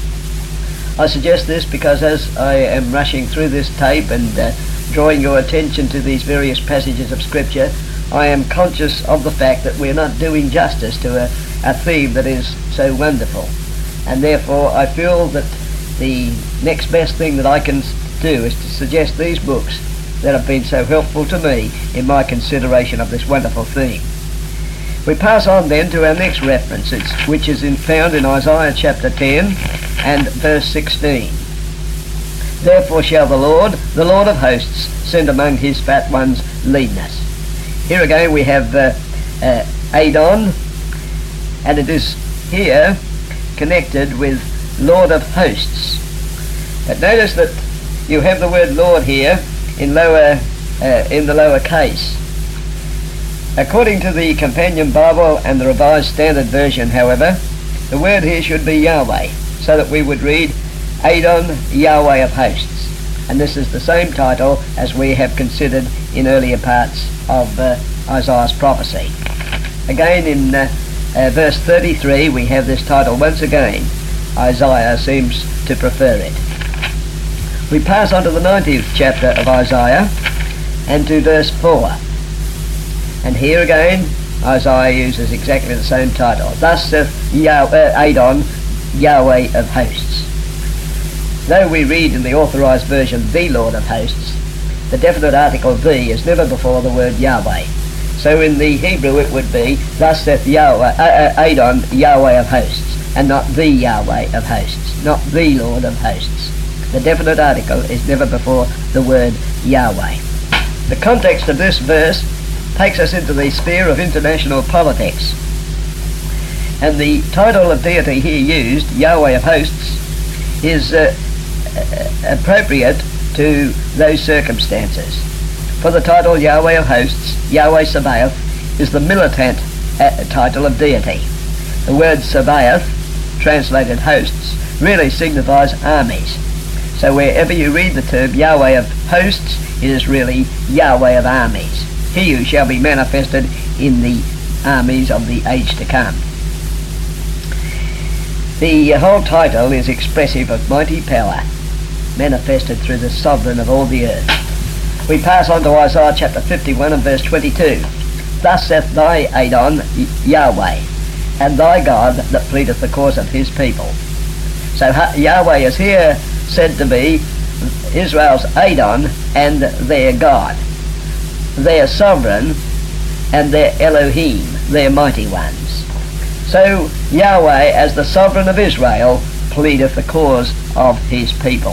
I suggest this because as I am rushing through this tape and uh, drawing your attention to these various passages of Scripture, I am conscious of the fact that we're not doing justice to a, a theme that is so wonderful. And therefore I feel that the next best thing that I can do is to suggest these books that have been so helpful to me in my consideration of this wonderful theme. We pass on then to our next reference, which is in, found in Isaiah chapter ten and verse sixteen. Therefore shall the Lord, the Lord of hosts, send among his fat ones leanness. Here again we have uh, uh, Adon, and it is here connected with Lord of hosts. But notice that you have the word Lord here in lower uh, in the lower case. According to the Companion Bible and the Revised Standard Version, however, the word here should be Yahweh, so that we would read Adon, Yahweh of hosts. And this is the same title as we have considered in earlier parts of uh, Isaiah's prophecy. Again in uh, uh, verse thirty-three we have this title once again. Isaiah seems to prefer it. We pass on to the nineteenth chapter of Isaiah and to verse four. And here again, Isaiah uses exactly the same title. Thus saith Yahweh, Adon, Yahweh of hosts. Though we read in the authorized version, the Lord of hosts, the definite article the is never before the word Yahweh. So in the Hebrew it would be, thus saith Yahweh, uh, uh, Adon, Yahweh of hosts, and not the Yahweh of hosts, not the Lord of hosts. The definite article is never before the word Yahweh. The context of this verse takes us into the sphere of international politics. And the title of deity here used, Yahweh of hosts, is uh, appropriate to those circumstances. For the title Yahweh of hosts, Yahweh Sabaoth, is the militant uh, title of deity. The word Sabaoth, translated hosts, really signifies armies. So wherever you read the term Yahweh of hosts, it is really Yahweh of armies. He who shall be manifested in the armies of the age to come. The whole title is expressive of mighty power, manifested through the sovereign of all the earth. We pass on to Isaiah chapter fifty-one and verse twenty-two. Thus saith thy Adon, Yahweh, and thy God that pleadeth the cause of his people. So Yahweh is here said to be Israel's Adon and their God, their sovereign and their Elohim, their mighty ones. So Yahweh, as the sovereign of Israel, pleadeth the cause of his people.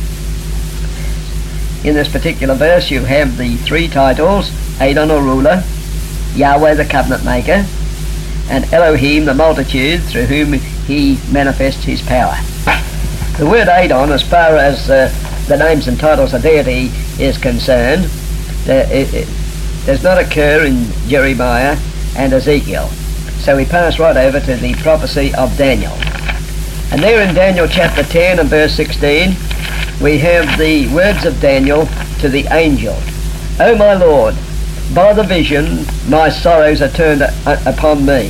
In this particular verse you have the three titles, Adon or ruler, Yahweh the covenant maker, and Elohim the multitude through whom he manifests his power. The word Adon, as far as uh, the names and titles of deity is concerned, uh, it, it does not occur in Jeremiah and Ezekiel. So we pass right over to the prophecy of Daniel. And there in Daniel chapter ten and verse sixteen, we have the words of Daniel to the angel. O my Lord, by the vision my sorrows are turned upon me.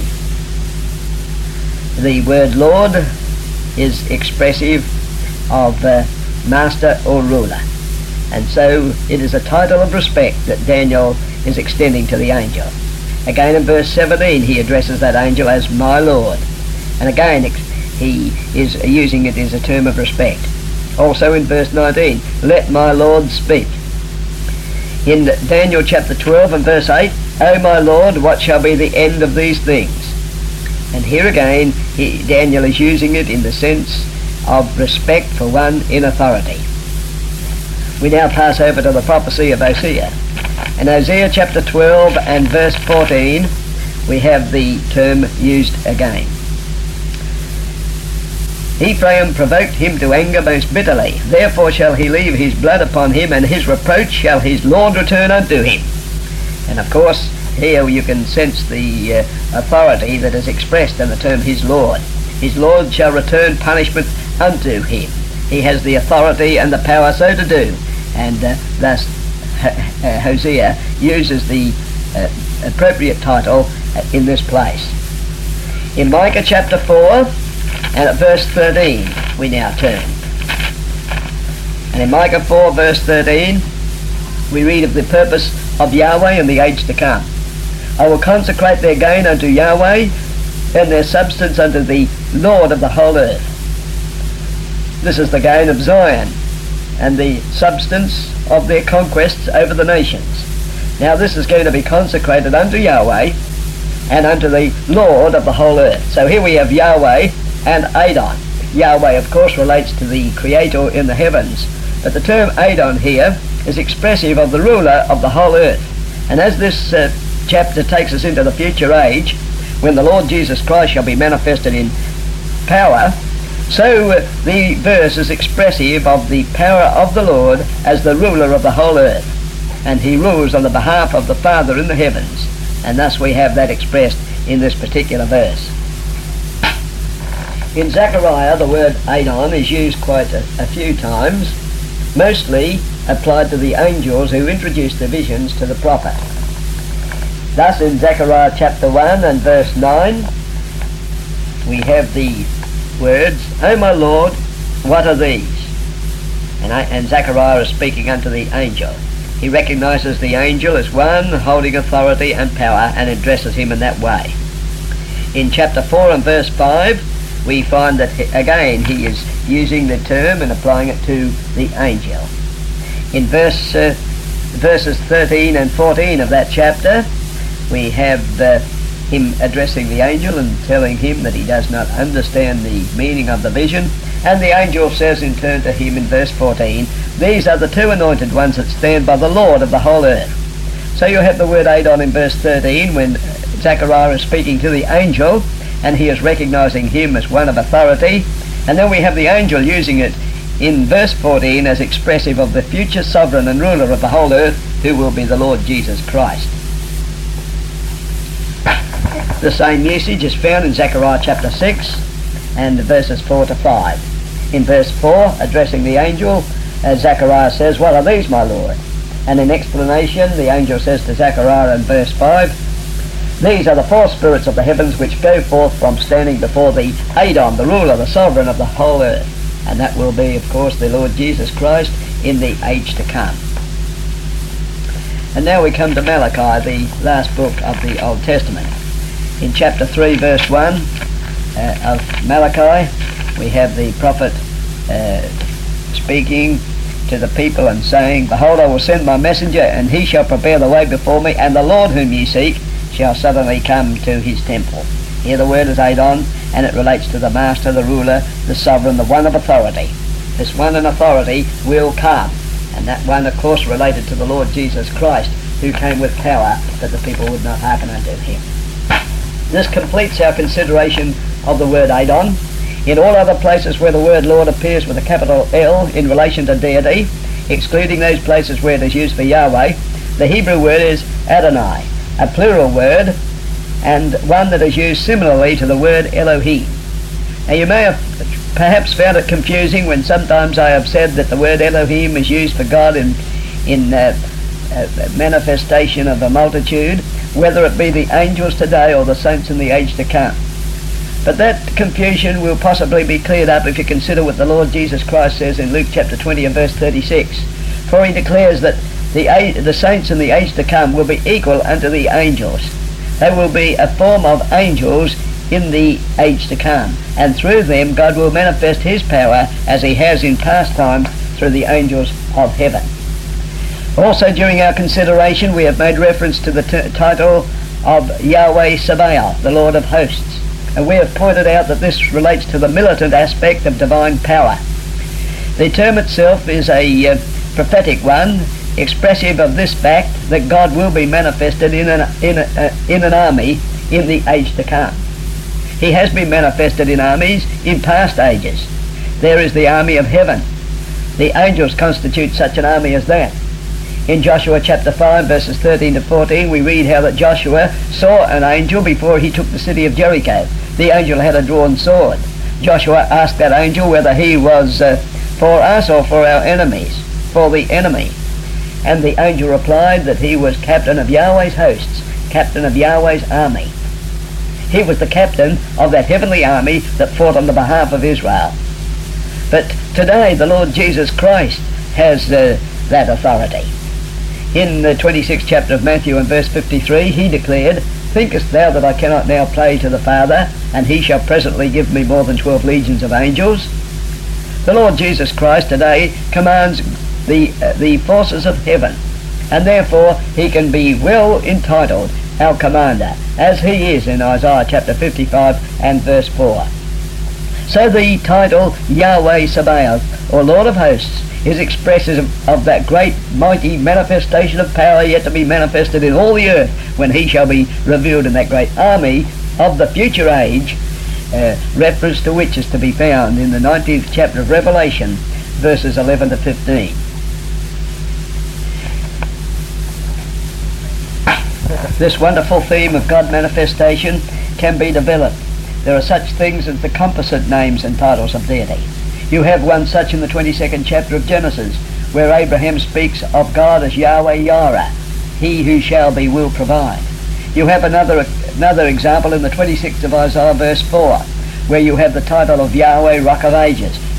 The word Lord is expressive of uh, master or ruler. And so it is a title of respect that Daniel is extending to the angel. Again in verse seventeen he addresses that angel as my Lord. And again he is using it as a term of respect. Also in verse nineteen, let my Lord speak. In Daniel chapter twelve and verse eight, O my Lord, what shall be the end of these things? And here again he, Daniel is using it in the sense of respect for one in authority. We now pass over to the prophecy of Hosea. In Hosea chapter twelve and verse fourteen, we have the term used again. Ephraim provoked him to anger most bitterly. Therefore shall he leave his blood upon him, and his reproach shall his Lord return unto him. And of course, here you can sense the uh, authority that is expressed in the term his Lord. His Lord shall return punishment unto him. He has the authority and the power so to do. And uh, thus uh, Hosea uses the uh, appropriate title uh, in this place. In Micah chapter four and at verse thirteen we now turn. And in Micah four verse thirteen we read of the purpose of Yahweh in the age to come. I will consecrate their gain unto Yahweh, and their substance unto the Lord of the whole earth. This is the gain of Zion, and the substance of their conquests over the nations. Now this is going to be consecrated unto Yahweh, and unto the Lord of the whole earth. So here we have Yahweh and Adon. Yahweh, of course, relates to the Creator in the heavens, but the term Adon here is expressive of the ruler of the whole earth. And as this uh, chapter takes us into the future age, when the Lord Jesus Christ shall be manifested in power, so uh, the verse is expressive of the power of the Lord as the ruler of the whole earth. And he rules on the behalf of the Father in the heavens. And thus we have that expressed in this particular verse. In Zechariah, the word Adon is used quite a, a few times, mostly applied to the angels who introduced the visions to the prophet. Thus in Zechariah chapter one and verse nine, we have the words, O my Lord, what are these? And, I, and Zechariah is speaking unto the angel. He recognizes the angel as one holding authority and power and addresses him in that way. In chapter four and verse five, we find that, again, he is using the term and applying it to the angel. In verse, uh, verses thirteen and fourteen of that chapter, we have uh, him addressing the angel and telling him that he does not understand the meaning of the vision. And the angel says in turn to him in verse fourteen, these are the two anointed ones that stand by the Lord of the whole earth. So you have the word Adon in verse thirteen when Zechariah is speaking to the angel and he is recognizing him as one of authority. And then we have the angel using it in verse fourteen as expressive of the future sovereign and ruler of the whole earth, who will be the Lord Jesus Christ. The same usage is found in Zechariah chapter six and verses four to five. In verse four, addressing the angel, uh, Zechariah says, what are these, my Lord? And in explanation, the angel says to Zechariah in verse five, these are the four spirits of the heavens which go forth from standing before thee, Adon, the ruler, the sovereign of the whole earth. And that will be, of course, the Lord Jesus Christ in the age to come. And now we come to Malachi, the last book of the Old Testament. In chapter three, verse one uh, of Malachi, we have the prophet uh, speaking to the people and saying, behold, I will send my messenger, and he shall prepare the way before me, and the Lord whom ye seek shall suddenly come to his temple. Here the word is Adon, and it relates to the master, the ruler, the sovereign, the one of authority. This one in authority will come, and that one, of course, related to the Lord Jesus Christ, who came with power that the people would not hearken unto him. This completes our consideration of the word Adon. In all other places where the word Lord appears with a capital L in relation to deity, excluding those places where it is used for Yahweh, the Hebrew word is Adonai, a plural word, and one that is used similarly to the word Elohim. Now you may have perhaps found it confusing when sometimes I have said that the word Elohim is used for God in, in uh, uh, manifestation of a multitude, whether it be the angels today or the saints in the age to come. But that confusion will possibly be cleared up if you consider what the Lord Jesus Christ says in Luke chapter twenty and verse thirty-six. For he declares that the, the saints in the age to come will be equal unto the angels. They will be a form of angels in the age to come, and through them God will manifest his power as he has in past time through the angels of heaven. Also during our consideration we have made reference to the t- title of Yahweh Sabaoth, the Lord of Hosts, and we have pointed out that this relates to the militant aspect of divine power. The term itself is a uh, prophetic one, expressive of this fact that God will be manifested in an, in, a, uh, in an army in the age to come. He has been manifested in armies in past ages. There is the army of heaven. The angels constitute such an army as that. In Joshua chapter five verses thirteen to fourteen we read how that Joshua saw an angel before he took the city of Jericho. The angel had a drawn sword. Joshua asked that angel whether he was uh, for us or for our enemies, for the enemy. And the angel replied that he was captain of Yahweh's hosts, captain of Yahweh's army. He was the captain of that heavenly army that fought on the behalf of Israel. But today the Lord Jesus Christ has uh, that authority. In the twenty-sixth chapter of Matthew and verse fifty-three, he declared, thinkest thou that I cannot now pray to the Father, and he shall presently give me more than twelve legions of angels? The Lord Jesus Christ today commands the, uh, the forces of heaven, and therefore he can be well entitled our commander, as he is in Isaiah chapter fifty-five and verse four. So the title Yahweh Sabaoth, or Lord of Hosts, is expressive of that great mighty manifestation of power yet to be manifested in all the earth when he shall be revealed in that great army of the future age, uh, reference to which is to be found in the nineteenth chapter of Revelation, verses eleven to fifteen. This wonderful theme of God manifestation can be developed. There are such things as the composite names and titles of deity. You have one such in the twenty-second chapter of Genesis, where Abraham speaks of God as Yahweh Yireh, he who shall be will provide. You have another another example in the twenty-sixth of Isaiah verse four, where you have the title of Yahweh Rock of Ages,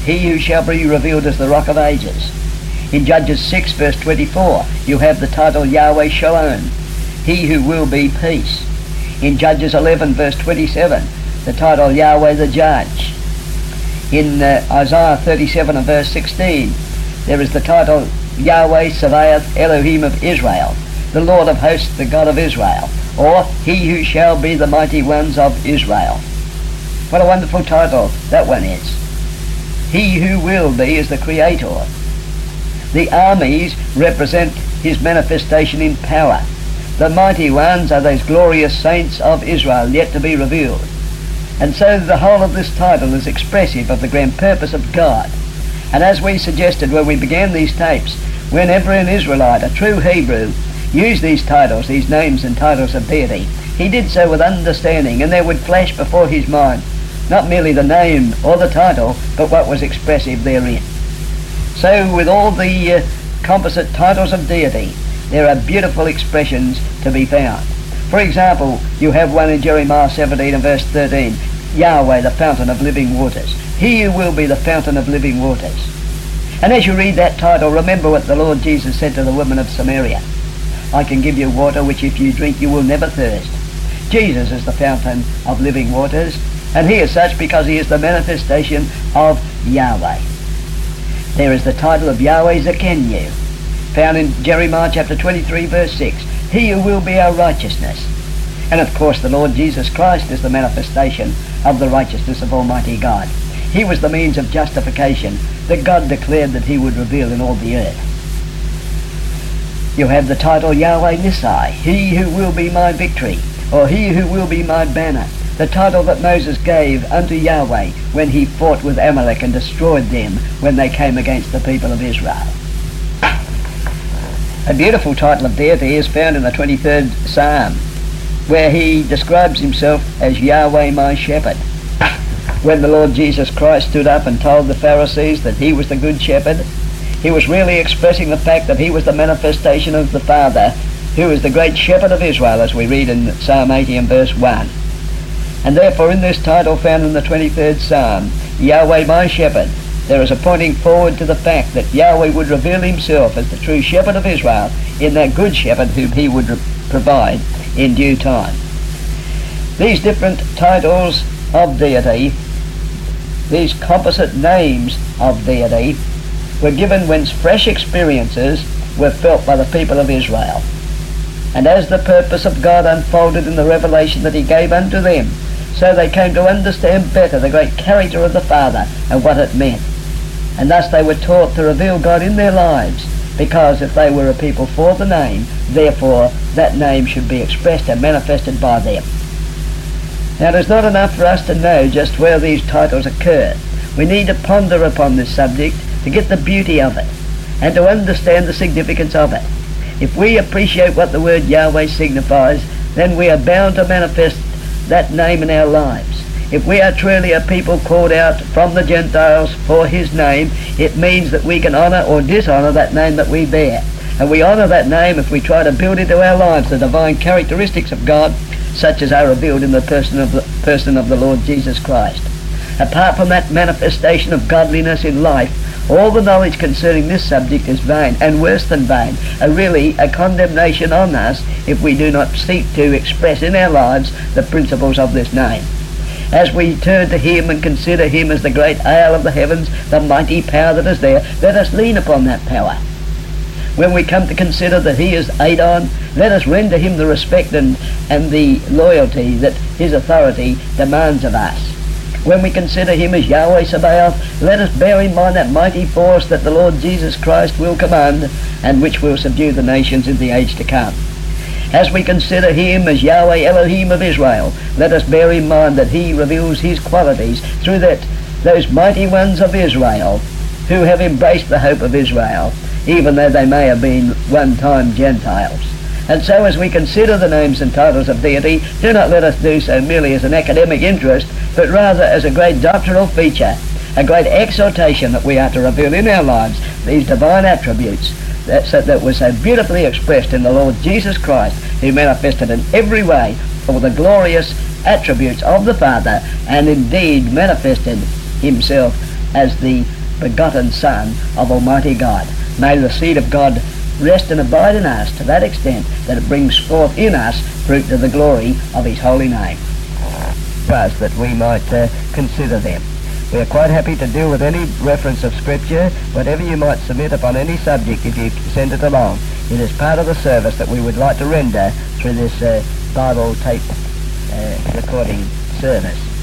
he who shall be revealed as the Rock of Ages. In Judges six verse twenty-four, you have the title Yahweh Shalom, he who will be peace. In Judges eleven verse twenty-seven, the title Yahweh the Judge. In uh, Isaiah thirty-seven and verse sixteen, there is the title Yahweh Sabaoth Elohim of Israel, the Lord of hosts, the God of Israel, or he who shall be the mighty ones of Israel. What a wonderful title that one is. He who will be is the Creator. The armies represent his manifestation in power. The mighty ones are those glorious saints of Israel yet to be revealed. And so the whole of this title is expressive of the grand purpose of God. And as we suggested when we began these tapes, whenever an Israelite, a true Hebrew, used these titles, these names and titles of deity, he did so with understanding, and there would flash before his mind not merely the name or the title, but what was expressive therein. So with all the uh, composite titles of deity, there are beautiful expressions to be found. For example, you have one in Jeremiah seventeen and verse thirteen, Yahweh, the fountain of living waters. He who will be the fountain of living waters. And as you read that title, remember what the Lord Jesus said to the woman of Samaria. I can give you water which if you drink you will never thirst. Jesus is the fountain of living waters, and he is such because he is the manifestation of Yahweh. There is the title of Yahweh Zekenu, found in Jeremiah chapter twenty-three verse six. He who will be our righteousness. And of course the Lord Jesus Christ is the manifestation of the righteousness of Almighty God. He was the means of justification that God declared that he would reveal in all the earth. You have the title Yahweh Nissi, he who will be my victory, or he who will be my banner. The title that Moses gave unto Yahweh when he fought with Amalek and destroyed them when they came against the people of Israel. A beautiful title of deity is found in the twenty-third Psalm, where he describes himself as Yahweh my shepherd. When the Lord Jesus Christ stood up and told the Pharisees that he was the good shepherd, he was really expressing the fact that he was the manifestation of the Father, who is the great shepherd of Israel, as we read in Psalm eighty and verse one. And therefore in this title found in the twenty-third Psalm, Yahweh my shepherd, there is a pointing forward to the fact that Yahweh would reveal himself as the true shepherd of Israel in that good shepherd whom he would re- provide in due time. These different titles of deity, these composite names of deity, were given when fresh experiences were felt by the people of Israel. And as the purpose of God unfolded in the revelation that he gave unto them, so they came to understand better the great character of the Father and what it meant. And thus they were taught to reveal God in their lives, because if they were a people for the name, therefore that name should be expressed and manifested by them. Now it is not enough for us to know just where these titles occur. We need to ponder upon this subject to get the beauty of it and to understand the significance of it. If we appreciate what the word Yahweh signifies, then we are bound to manifest that name in our lives. If we are truly a people called out from the Gentiles for his name, it means that we can honour or dishonour that name that we bear. And we honour that name if we try to build into our lives the divine characteristics of God, such as are revealed in the person of the person of the Lord Jesus Christ. Apart from that manifestation of godliness in life, all the knowledge concerning this subject is vain, and worse than vain, a really a condemnation on us if we do not seek to express in our lives the principles of this name. As we turn to him and consider him as the great Ale of the heavens, the mighty power that is there, let us lean upon that power. When we come to consider that he is Adon, let us render him the respect and, and the loyalty that his authority demands of us. When we consider him as Yahweh Sabaoth, let us bear in mind that mighty force that the Lord Jesus Christ will command, and which will subdue the nations in the age to come. As we consider him as Yahweh Elohim of Israel, let us bear in mind that he reveals his qualities through that those mighty ones of Israel who have embraced the hope of Israel, even though they may have been one-time Gentiles. And so as we consider the names and titles of deity, do not let us do so merely as an academic interest, but rather as a great doctrinal feature, a great exhortation that we are to reveal in our lives these divine attributes that, so, that were so beautifully expressed in the Lord Jesus Christ, who manifested in every way all the glorious attributes of the Father, and indeed manifested himself as the begotten Son of Almighty God. May the seed of God rest and abide in us to that extent that it brings forth in us fruit to the glory of his holy name. Us that we might uh, consider them. We are quite happy to deal with any reference of Scripture, whatever you might submit upon any subject if you send it along. It is part of the service that we would like to render through this uh, Bible tape uh, recording service.